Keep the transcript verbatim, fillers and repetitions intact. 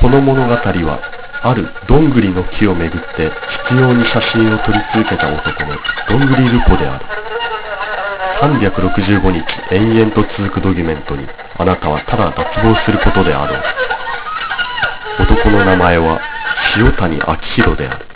この物語は、あるどんぐりの木をめぐって執拗に写真を撮り続けた男のどんぐりルポである。さんびゃくろくじゅうごにち延々と続くドキュメントに、あなたはただ脱帽することであろう。男の名前は塩谷昭宏である。